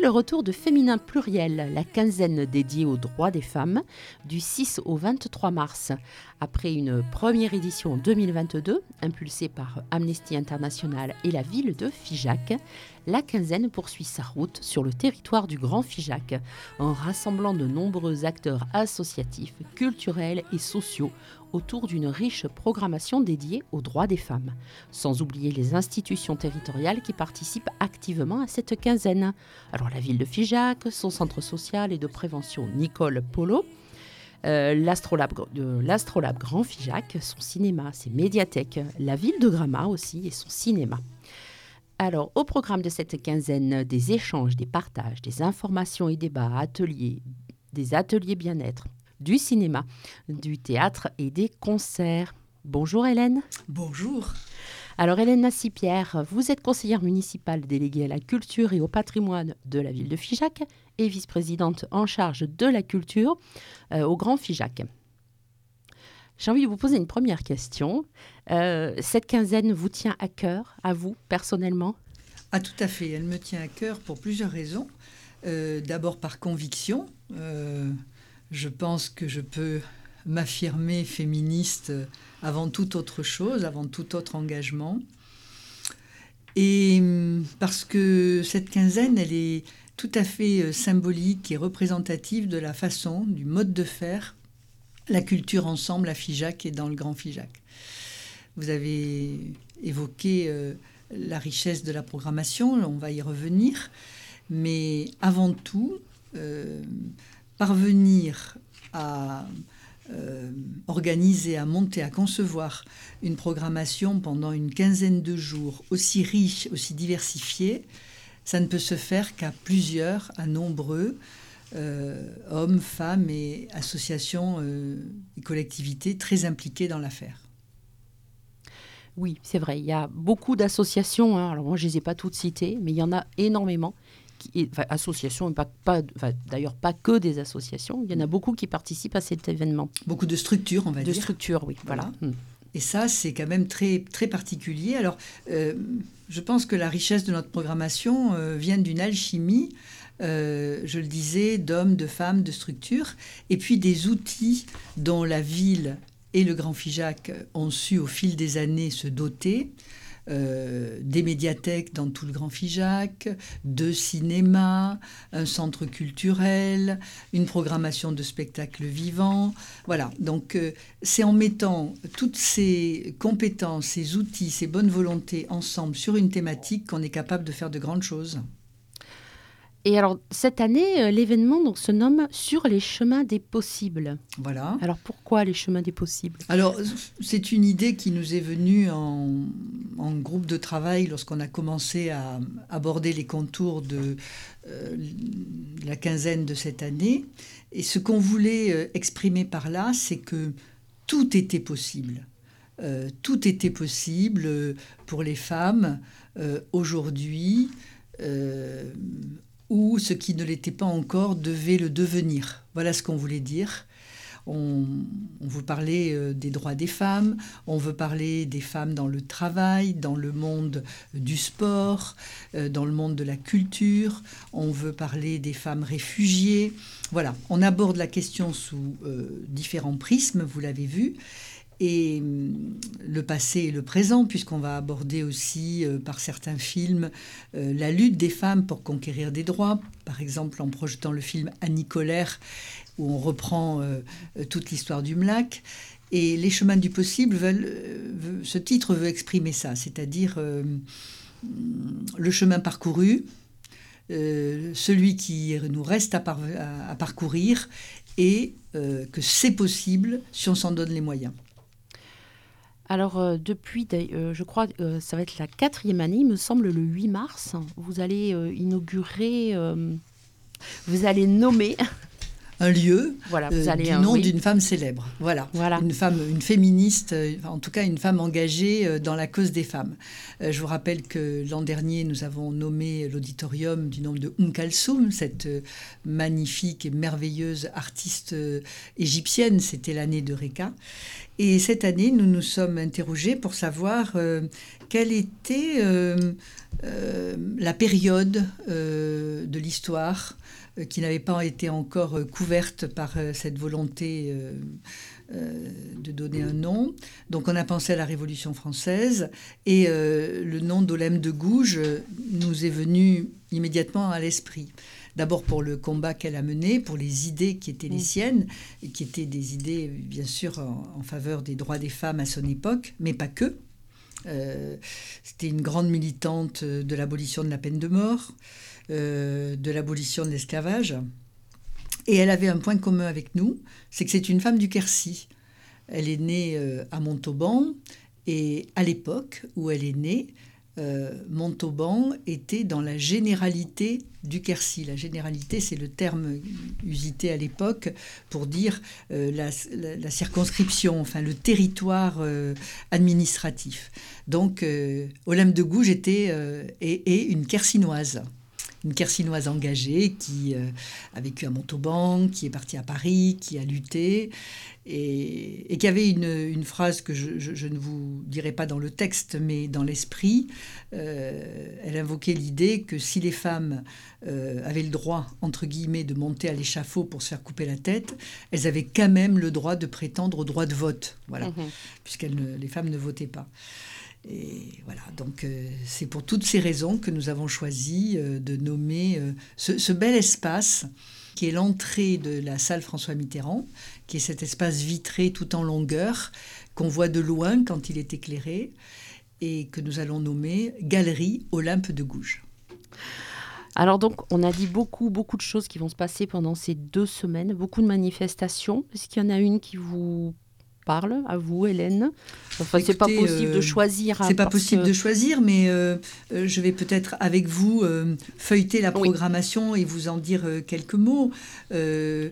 le retour de Féminin Pluriel, la quinzaine dédiée aux droits des femmes, du 6 au 23 mars. Après une première édition en 2022, impulsée par Amnesty International et la ville de Figeac, la quinzaine poursuit sa route sur le territoire du Grand Figeac, en rassemblant de nombreux acteurs associatifs, culturels et sociaux autour d'une riche programmation dédiée aux droits des femmes, sans oublier les institutions territoriales qui participent activement à cette quinzaine. Alors la ville de Figeac, son centre social et de prévention Nicole Polo, l'Astrolabe Grand Figeac, son cinéma, ses médiathèques, la ville de Gramat aussi et son cinéma. Alors, au programme de cette quinzaine, des échanges, des partages, des informations et débats, des ateliers bien-être, du cinéma, du théâtre et des concerts. Bonjour Hélène. Bonjour. Alors Hélène Nassipierre, vous êtes conseillère municipale déléguée à la culture et au patrimoine de la ville de Figeac et vice-présidente en charge de la culture au Grand Figeac. J'ai envie de vous poser une première question. Cette quinzaine vous tient à cœur, à vous, personnellement ? Ah, tout à fait. Elle me tient à cœur pour plusieurs raisons. D'abord par conviction. Je pense que je peux m'affirmer féministe avant toute autre chose, avant tout autre engagement. Et parce que cette quinzaine, elle est tout à fait symbolique et représentative de la façon, du mode de faire la culture ensemble à Figeac et dans le Grand Figeac. Vous avez évoqué la richesse de la programmation, on va y revenir, mais avant tout, parvenir à organiser, à monter, à concevoir une programmation pendant une quinzaine de jours aussi riche, aussi diversifiée, ça ne peut se faire qu'à plusieurs, à nombreux, hommes, femmes et associations et collectivités très impliquées dans l'affaire. Oui, c'est vrai, il y a beaucoup d'associations, alors moi je ne les ai pas toutes citées, mais il y en a énormément, associations, d'ailleurs pas que des associations, il y en a beaucoup qui participent à cet événement. Beaucoup de structures, on va dire. De structures, oui, voilà. Et ça, c'est quand même très, très particulier. Alors, je pense que la richesse de notre programmation vient d'une alchimie, je le disais, d'hommes, de femmes, de structures, et puis des outils dont la ville et le Grand Figeac ont su au fil des années se doter, des médiathèques dans tout le Grand Figeac, de cinéma, un centre culturel, une programmation de spectacles vivants. Voilà, donc c'est en mettant toutes ces compétences, ces outils, ces bonnes volontés ensemble sur une thématique qu'on est capable de faire de grandes choses. Et alors, cette année, l'événement donc, se nomme « Sur les chemins des possibles ». Voilà. Alors, pourquoi les chemins des possibles ? Alors, c'est une idée qui nous est venue en groupe de travail lorsqu'on a commencé à aborder les contours de la quinzaine de cette année. Et ce qu'on voulait exprimer par là, c'est que tout était possible. Tout était possible pour les femmes aujourd'hui, ou ce qui ne l'était pas encore devait le devenir. Voilà ce qu'on voulait dire. On veut parler des droits des femmes, on veut parler des femmes dans le travail, dans le monde du sport, dans le monde de la culture, on veut parler des femmes réfugiées. Voilà, on aborde la question sous différents prismes, vous l'avez vu. Et le passé et le présent, puisqu'on va aborder aussi par certains films la lutte des femmes pour conquérir des droits, par exemple en projetant le film Annie Colère, où on reprend toute l'histoire du MLAC. Et les chemins du possible, ce titre veut exprimer ça, c'est-à-dire le chemin parcouru, celui qui nous reste à parcourir, et que c'est possible si on s'en donne les moyens. Alors, depuis, je crois que ça va être la 4e année, il me semble, le 8 mars, vous allez inaugurer, vous allez nommer un lieu Voilà, du nom d'une femme célèbre. Voilà. Une femme, une féministe, en tout cas une femme engagée dans la cause des femmes. Je vous rappelle que l'an dernier, nous avons nommé l'auditorium du nom de Kalsoum, cette magnifique et merveilleuse artiste égyptienne. C'était l'année de Reka. Et cette année, nous nous sommes interrogés pour savoir quelle était la période de l'histoire qui n'avait pas été encore couverte par cette volonté de donner un nom. Donc on a pensé à la Révolution française et le nom d'Olympe de Gouges nous est venu immédiatement à l'esprit. D'abord pour le combat qu'elle a mené, pour les idées qui étaient les siennes, et qui étaient des idées bien sûr en faveur des droits des femmes à son époque, mais pas que. C'était une grande militante de l'abolition de la peine de mort, de l'abolition de l'esclavage. Et elle avait un point commun avec nous, c'est que c'est une femme du Quercy. Elle est née à Montauban, et à l'époque où elle est née, Montauban était dans la généralité du Quercy. La généralité, c'est le terme usité à l'époque pour dire la circonscription, enfin le territoire administratif. Donc, Olympe de Gouges était une Quercynoise. Une Quercynoise engagée qui a vécu à Montauban, qui est partie à Paris, qui a lutté et qui avait une phrase que je ne vous dirai pas dans le texte, mais dans l'esprit. Elle invoquait l'idée que si les femmes avaient le droit, entre guillemets, de monter à l'échafaud pour se faire couper la tête, elles avaient quand même le droit de prétendre au droit de vote, voilà, puisque les femmes ne votaient pas. Et voilà, donc c'est pour toutes ces raisons que nous avons choisi de nommer ce bel espace qui est l'entrée de la salle François Mitterrand, qui est cet espace vitré tout en longueur qu'on voit de loin quand il est éclairé et que nous allons nommer Galerie Olympe de Gouges. Alors donc, on a dit beaucoup de choses qui vont se passer pendant ces 2 semaines, beaucoup de manifestations. Est-ce qu'il y en a une qui vous parle, à vous, Hélène? Enfin, c'est pas possible de choisir. C'est pas possible de choisir, mais je vais peut-être avec vous feuilleter la programmation et vous en dire quelques mots. Me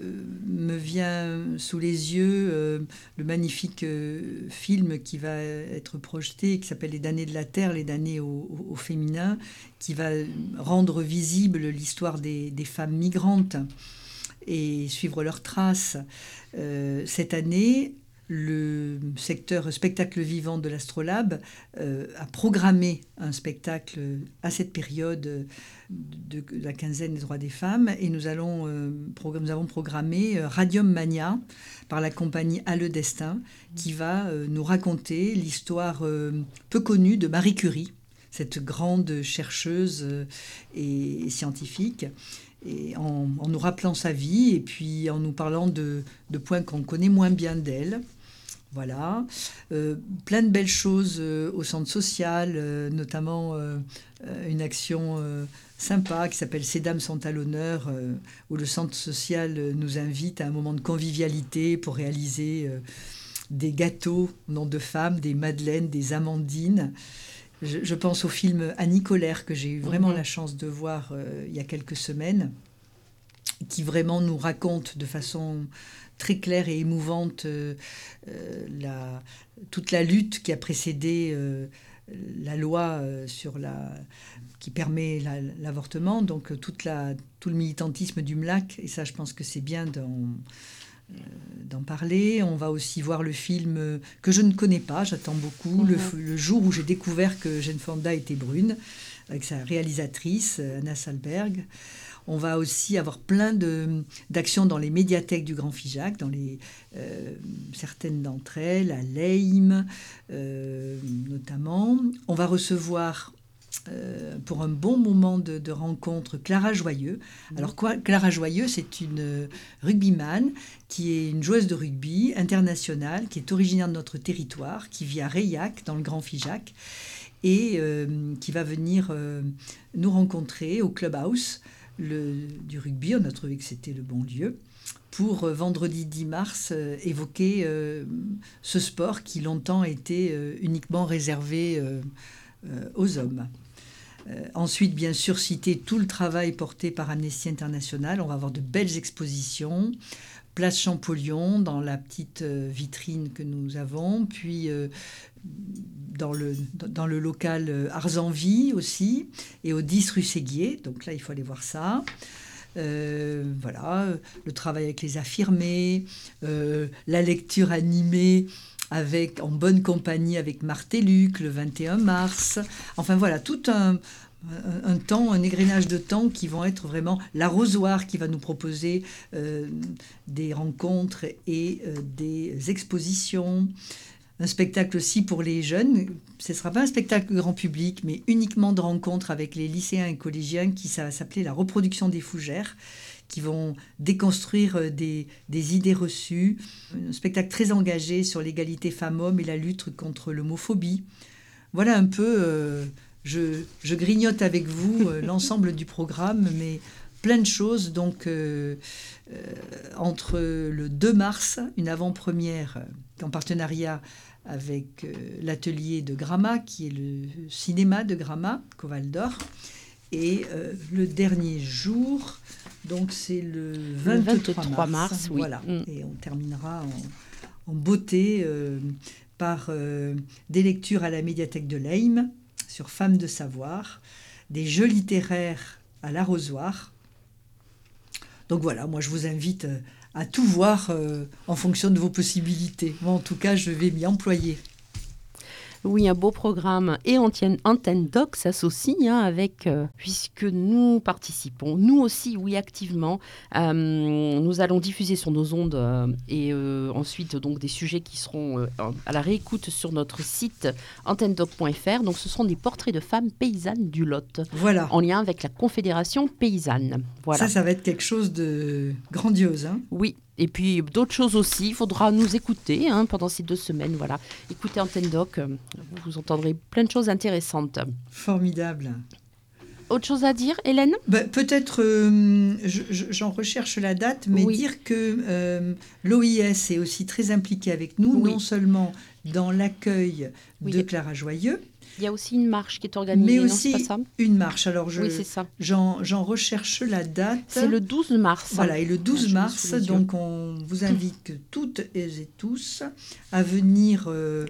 vient sous les yeux le magnifique film qui va être projeté, qui s'appelle Les damnés de la Terre, les damnés au féminin, qui va rendre visible l'histoire des femmes migrantes et suivre leurs traces. Cette année, le secteur spectacle vivant de l'Astrolabe a programmé un spectacle à cette période de la quinzaine des droits des femmes et nous avons programmé Radium Mania par la compagnie À le Destin qui va nous raconter l'histoire peu connue de Marie Curie, cette grande chercheuse et scientifique. Et en nous rappelant sa vie et puis en nous parlant de points qu'on connaît moins bien d'elle. Voilà. Plein de belles choses au centre social, notamment une action sympa qui s'appelle Ces dames sont à l'honneur, où le centre social nous invite à un moment de convivialité pour réaliser des gâteaux au nom de femmes, des madeleines, des amandines. Je pense au film Annie Colère que j'ai eu vraiment la chance de voir il y a quelques semaines, qui vraiment nous raconte de façon très claire et émouvante toute la lutte qui a précédé la loi qui permet l'avortement, donc tout le militantisme du MLAC, et ça je pense que c'est bien d'en parler. On va aussi voir le film que je ne connais pas, j'attends beaucoup, le jour où j'ai découvert que Jane Fonda était brune, avec sa réalisatrice Anna Salberg. On va aussi avoir plein d'actions dans les médiathèques du Grand Figeac, dans certaines d'entre elles, à Leim notamment. On va recevoir pour un bon moment de rencontre Clara Joyeux. Alors Clara Joyeux, c'est une rugbyman qui est une joueuse de rugby internationale, qui est originaire de notre territoire, qui vit à Reilhac, dans le Grand Figeac, et qui va venir nous rencontrer au Clubhouse du rugby. On a trouvé que c'était le bon lieu pour vendredi 10 mars évoquer ce sport qui longtemps était uniquement réservé aux hommes. Ensuite, bien sûr, citer tout le travail porté par Amnesty International. On va avoir de belles expositions. Place Champollion, dans la petite vitrine que nous avons. Puis dans le local Arzenvie aussi. Et au 10 rue Séguier. Donc là, il faut aller voir ça. Voilà, le travail avec les affirmés, la lecture animée en bonne compagnie avec Marthe et Luc le 21 mars. Enfin voilà, tout un égrenage de temps qui vont être vraiment l'arrosoir qui va nous proposer des rencontres et des expositions. Un spectacle aussi pour les jeunes. Ce ne sera pas un spectacle grand public, mais uniquement de rencontres avec les lycéens et collégiens ça va s'appeler La reproduction des fougères, qui vont déconstruire des idées reçues. Un spectacle très engagé sur l'égalité femmes-hommes et la lutte contre l'homophobie. Voilà un peu, je grignote avec vous l'ensemble du programme, mais plein de choses. Donc, entre le 2 mars, une avant-première en partenariat avec l'atelier de Gramma, qui est le cinéma de Gramma, Coval d'Or, et le dernier jour, donc c'est le 23 mars. Oui. Voilà. Et on terminera en beauté par des lectures à la médiathèque de Leim sur Femmes de savoir, des jeux littéraires à l'arrosoir. Donc voilà, moi je vous invite à tout voir en fonction de vos possibilités. Moi en tout cas, je vais m'y employer. Oui, un beau programme. Et Antenne Doc s'associe avec, puisque nous participons, nous aussi, oui, activement. Nous allons diffuser sur nos ondes et ensuite donc des sujets qui seront à la réécoute sur notre site antennedoc.fr. Donc ce seront des portraits de femmes paysannes du Lot. Voilà. En lien avec la Confédération paysanne. Voilà. Ça va être quelque chose de grandiose. Hein. Oui. Et puis d'autres choses aussi, il faudra nous écouter pendant ces 2 semaines. Voilà. Écoutez Antenne Doc, vous entendrez plein de choses intéressantes. Formidable. Autre chose à dire, Hélène ? Peut-être, j'en recherche la date, mais oui. Dire que l'OIS est aussi très impliqué avec nous, oui. non seulement dans l'accueil de Clara Joyeux. Il y a aussi une marche qui est organisée, mais non, aussi c'est pas ça ? une marche. Alors oui, c'est ça. J'en recherche la date. C'est le 12 mars. Voilà, et le 12 mars, donc on vous invite toutes et tous à venir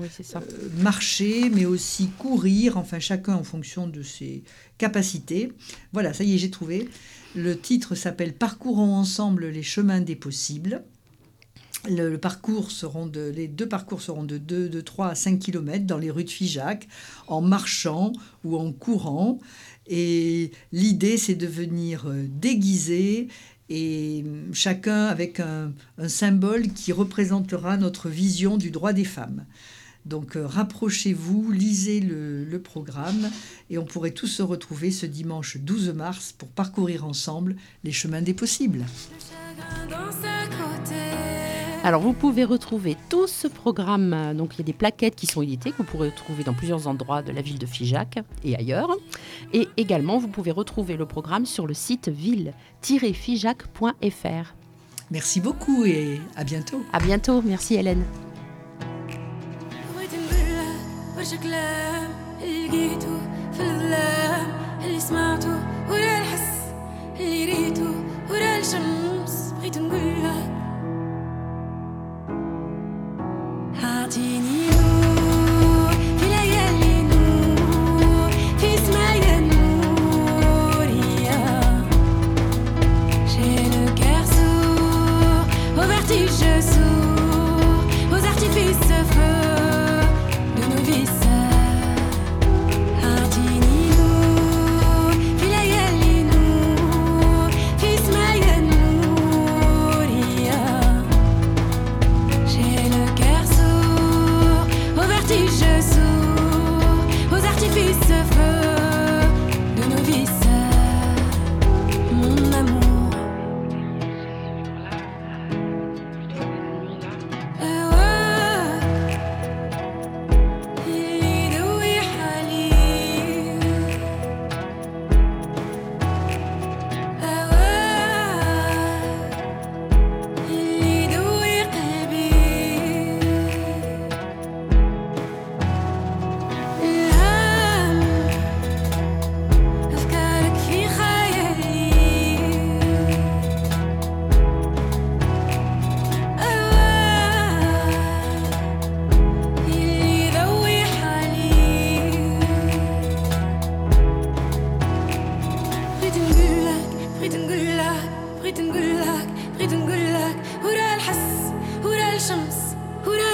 marcher, mais aussi courir, enfin chacun en fonction de ses capacités. Voilà, ça y est, j'ai trouvé. Le titre s'appelle « Parcourons ensemble les chemins des possibles ». Les 2 parcours seront de 3 à 5 km dans les rues de Figeac, en marchant ou en courant. Et l'idée, c'est de venir déguisé et chacun avec un symbole qui représentera notre vision du droit des femmes. Donc rapprochez-vous, lisez le programme et on pourrait tous se retrouver ce dimanche 12 mars pour parcourir ensemble les chemins des possibles. Alors, vous pouvez retrouver tout ce programme. Donc, il y a des plaquettes qui sont éditées que vous pourrez trouver dans plusieurs endroits de la ville de Figeac et ailleurs. Et également, vous pouvez retrouver le programme sur le site ville-figeac.fr. Merci beaucoup et à bientôt. À bientôt. Merci Hélène. Ardini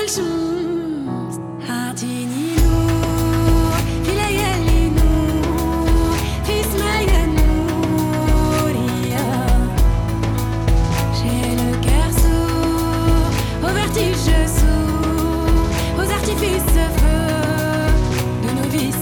الشمس أعطيني نور في ليالي نور في سمايا نورية. J'ai le cœur sourd au vertige sourd aux artifices feux de nos vices.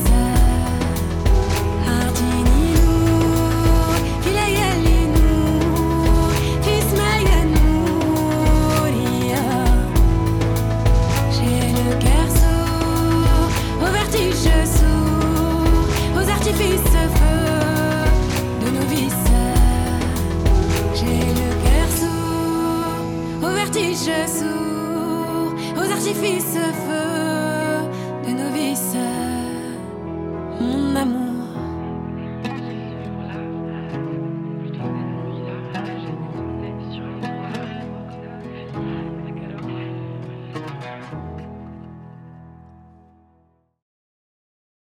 أعطيني نور في ليالي نور في سمايا نورية. J'ai le cœur sourd au vertige sourd aux artifices feux de nos vices. J'ai le cœur sourd au vertige sourd aux artifices feux